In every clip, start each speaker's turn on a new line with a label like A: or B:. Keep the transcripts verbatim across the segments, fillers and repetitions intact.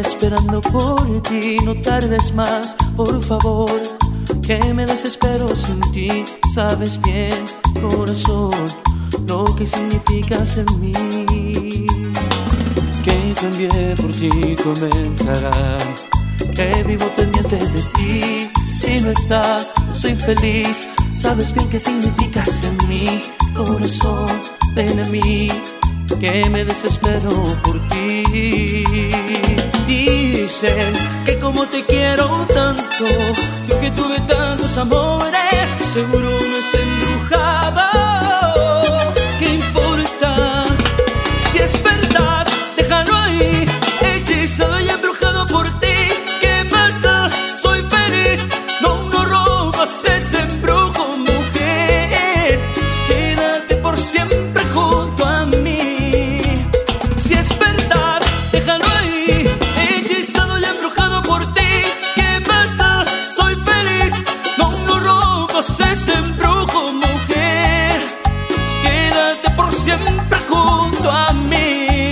A: esperando por ti. No tardes más, por favor, que me desespero sin ti. Sabes bien, corazón, lo que significas en mí. Que cambié por ti, comentarán que vivo pendiente de ti. Si no estás, no soy feliz. Sabes bien qué significas en mí. Corazón, ven a mí, que me desespero por ti. Dicen que como te quiero tanto, yo que tuve tantos amores, seguro me has embrujado. ¿Qué importa? Si es verdad, déjalo ahí. Hechizado y embrujado por ti. ¿Qué más da? Soy feliz. No, no robas ese embrujo, mujer. Quédate por siempre junto a mí. Si es verdad, déjalo ahí. Hechizado y embrujado por ti. ¿Qué más da? Soy feliz. No, no robas ese embrujo, mujer. Quédate por siempre junto a mí.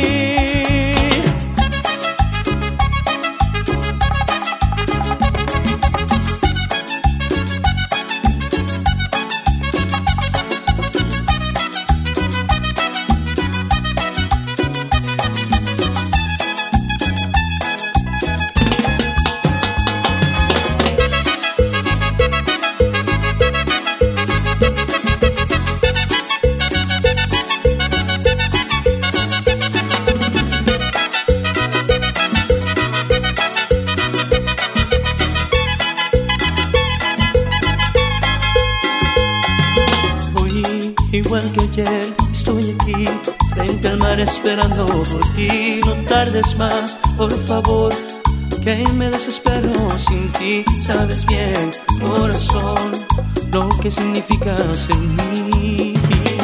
A: Igual que ayer, estoy aquí, frente al mar esperando por ti. No tardes más, por favor, que me desespero sin ti. Sabes bien, corazón, lo que significas en mí.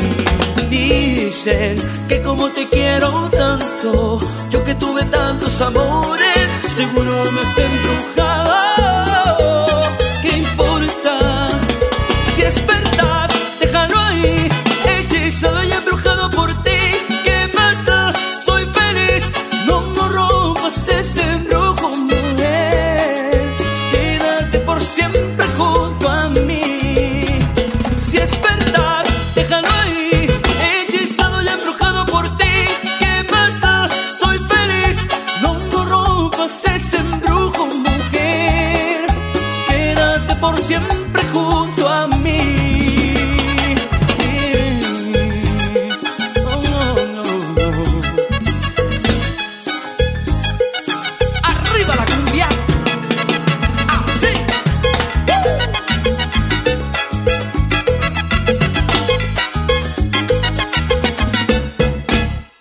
A: Dicen que como te quiero tanto, yo que tuve tantos amores, seguro me has embrujado. ¿Qué importa? Si es verdad, déjalo ahí. Hechizado y embrujado por ti. ¿Qué más da? Soy feliz. No, no rompas ese embrujo, mujer. Quédate por siempre junto a mí. Si es verdad, déjalo ahí. Hechizado y embrujado por ti. ¿Qué más da? Soy feliz. No, no rompas ese embrujo, mujer. Quédate por siempre junto a mí.